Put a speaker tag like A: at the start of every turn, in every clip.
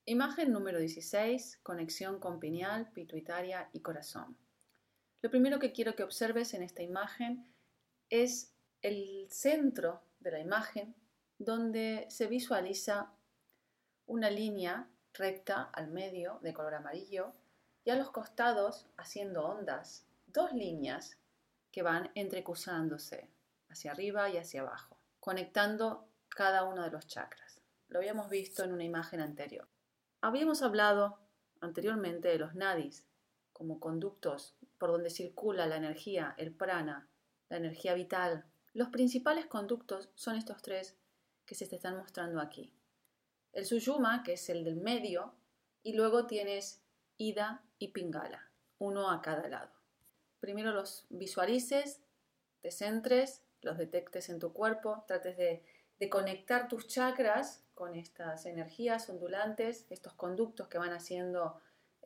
A: Imagen número 16, conexión con pineal, pituitaria y corazón. Lo primero que quiero que observes en esta imagen es el centro de la imagen donde se visualiza una línea recta al medio de color amarillo y a los costados, haciendo ondas, dos líneas que van entrecruzándose hacia arriba y hacia abajo, conectando cada uno de los chakras. Lo habíamos visto en una imagen anterior. Habíamos hablado anteriormente de los nadis como conductos por donde circula la energía, el prana, la energía vital. Los principales conductos son estos tres que se te están mostrando aquí. El suyuma, que es el del medio, y luego tienes ida y pingala, uno a cada lado. Primero los visualices, te centres, los detectes en tu cuerpo, trates de conectar tus chakras con estas energías ondulantes, estos conductos que van haciendo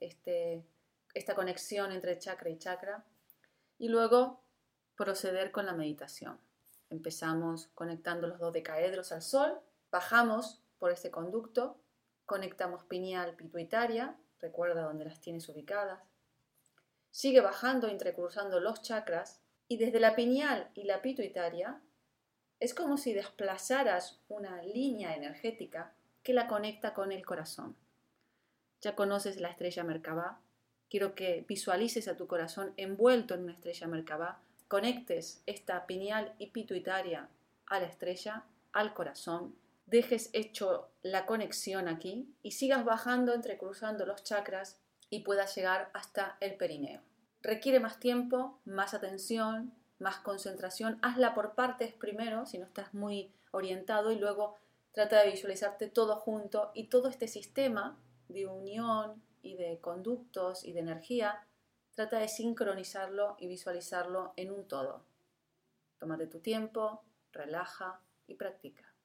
A: esta conexión entre chakra y chakra, y luego proceder con la meditación. Empezamos conectando los dodecaedros al sol, bajamos por este conducto, conectamos pineal, pituitaria, recuerda dónde las tienes ubicadas, sigue bajando, entrecruzando los chakras, y desde la pineal y la pituitaria es como si desplazaras una línea energética que la conecta con el corazón. Ya conoces la estrella Merkabah. Quiero que visualices a tu corazón envuelto en una estrella Merkabah. Conectes esta pineal y pituitaria a la estrella, al corazón. Dejes hecho la conexión aquí y sigas bajando, entrecruzando los chakras y puedas llegar hasta el perineo. Requiere más tiempo, más atención, más concentración. Hazla por partes primero, si no estás muy orientado, y luego trata de visualizarte todo junto y todo este sistema de unión y de conductos y de energía, trata de sincronizarlo y visualizarlo en un todo. Tómate tu tiempo, relaja y practica.